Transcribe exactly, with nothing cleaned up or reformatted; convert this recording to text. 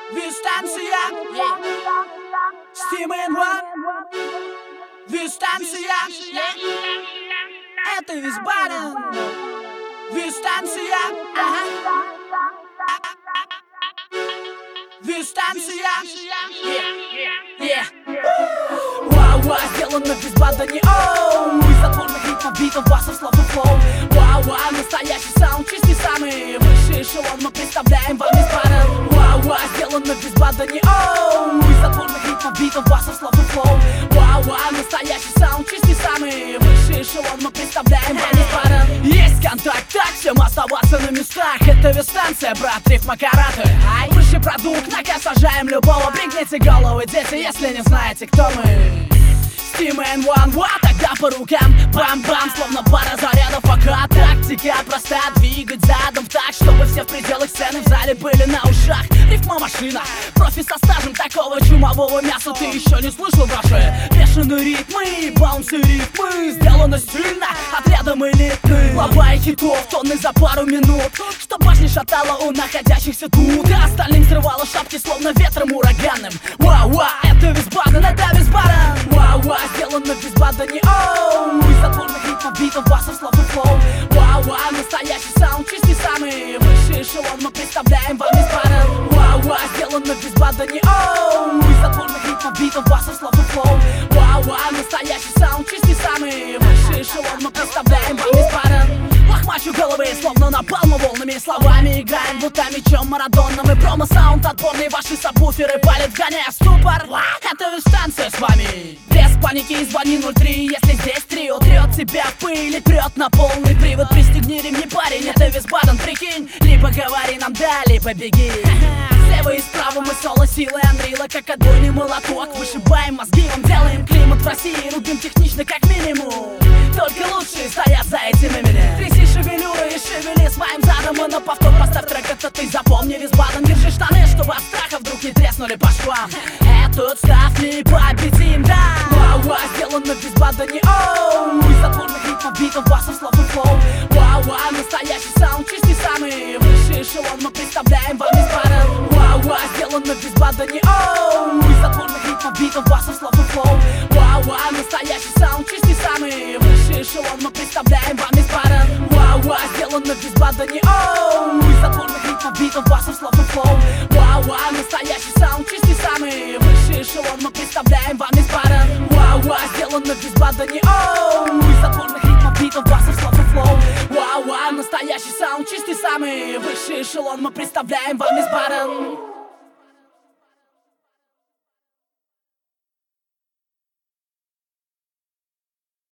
Дистанция, Steam and One. Дистанция, это Висбаден. Дистанция, ага. Дистанция, вау-вау, сделано в Висбадене, оу. Из затворных ритмов, битов, басов, слов и флоу. Вау-вау, настоящий саунд, чистый самый высший эшелон. Мы представляем вам Висбаден. Вау-вау, сделано в Висбадене, оу. Из затворных ритмов, битов, басов, слов и флоу. Вау-вау, настоящий саунд, чистый самый высший эшелон. Мы представляем вам Висбаден. Есть контакт, так всем оставаться на местах. Это Висстанция, брат, рифма караты. Высший продукт, на кайф сажаем любого. Пригните головы, дети, если не знаете, кто мы. Steam and One, вот тогда по рукам. Бам-бам, словно пара зарядов пока. Тактика проста, двигать задом так, чтобы все в пределах сцены в зале были на ушах. Рифма машина, профи со стажем такого чумового мяса ты еще не слышал, ваши бешеные ритмы, баунсы ритмы. Сделано стильно, отрядом элитны. Лобай хитов, тонны за пару минут, что башни шатало у находящихся тут. А остальным срывало шапки, словно ветром ураганным. Вау-вау, это Висбаден, это Висбаден. Вау-вау, сделано в Висбадене, оу. Из затворных ритмов, битов, басов, слов и флоу. Вау-вау, настоящий саунд, чистый самый высший эшелон. Мы представляем вам Висбаден. Вау-вау, сделано в Висбадене, оу. Из затворных ритмов, битов, басов, слов и флоу. Вау-вау, настоящий саунд, чистый самый высший эшелон. Мы представляем вам Висбаден. Лохмачу головы, словно напалма волнами. Словами играем, будто мечом Марадона. Мы промо-саунд отборный, ваши сабвуферы палят, вгоняя в ступор. Это Висстанция с вами. Без паники, звони ноль три, если здесь трио. Трет тебя в пыль и прет на полный привод. Пристегни ремни, парень, это Висбаден, прикинь. Либо говори нам да, либо беги. Слева и справа мы соло, силы Анрила, как отбойный молоток. Вышибаем мозги, вам делаем климат в России. Рубим технично, как минимум. Только лучшие стоят за этим именем. Тряси шевелюры и шевели своим задом. И на повтор поставь трек, это ты запомни Висбаден. Держи штаны, чтобы от страха вдруг не треснули по швам. Этот став не победим, да. Вау-вау, сделано в Висбадене, оу. Из затворных ритмов, битов, басов, слов и флоу. Вау-вау, настоящий саунд, чистый самый высший эшелон. Мы представляем вам Висбаден. Вау-вау, сделано в Висбадене, оу. Из затворных ритмов, битов, басов, слов и флоу. Вау-вау, настоящий саунд, чистый самый высший эшелон. Мы представляем вам Висбаден. Вау-вау, сделано в Висбадене, оу. Из затворных ритмов, битов, басов, слов и флоу. Вау-вау, настоящий саунд, чистый самый высший эшелон. Мы представляем вам Висбаден. Вау-вау, сделано в Висбадене, оу. Из затворных ритмов, битов, басов, слов и флоу. Вау-вау, настоящий саунд, чистый самый высший эшелон. Мы представляем